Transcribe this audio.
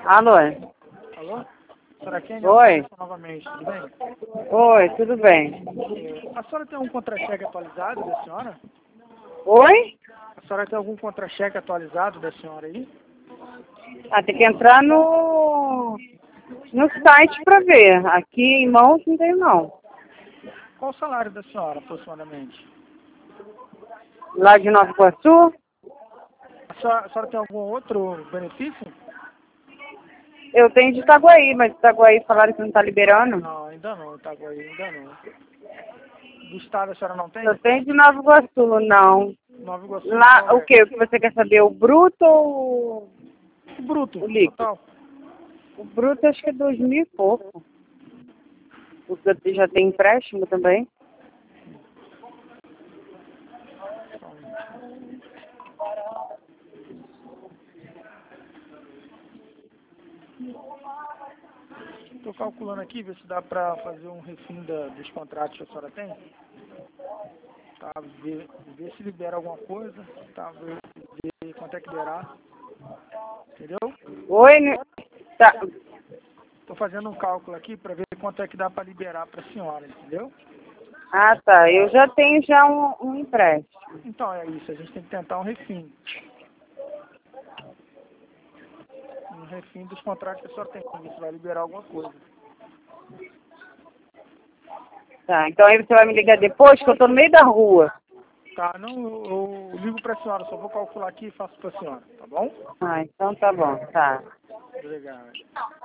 Alô? Alô? Senhora Kênia, Oi. novamente, tudo bem? Oi, tudo bem? A senhora tem algum contra-cheque atualizado da senhora? Oi? A senhora tem algum contra-cheque atualizado da senhora aí? Ah, tem que entrar no site pra ver. Aqui em mãos não tem não. Qual o salário da senhora, aproximadamente? Lá de Nova Iguaçu, A senhora tem algum outro benefício? eu tenho de Itaguaí, mas Itaguaí falaram que não tá liberando. Não, ainda não, Itaguaí, ainda não. Do estado a senhora não tem? Eu tenho de Nova Iguaçu, não. Nova Iguaçu, Lá, qual o é? que? O que você quer saber? O bruto ou Bruto, o líquido? total. O bruto acho que é 2.000 e pouco. Porque já tem empréstimo também. Estou calculando aqui, ver se dá para fazer um refim dos contratos que a senhora tem. Tá, ver se libera alguma coisa, tá, ver quanto é que liberar. Entendeu? Oi, tá. Estou fazendo um cálculo aqui para ver quanto é que dá para liberar para a senhora, entendeu? Ah, tá. Eu já tenho já um empréstimo. Então é isso, a gente tem que tentar um refim. Um refim dos contratos que a senhora tem, ver se vai liberar alguma coisa. Tá, então aí você vai me ligar depois, que eu tô no meio da rua. Tá, não, eu ligo para a senhora, só vou calcular aqui e faço para a senhora, tá bom? Ah, então tá bom, tá. Obrigado.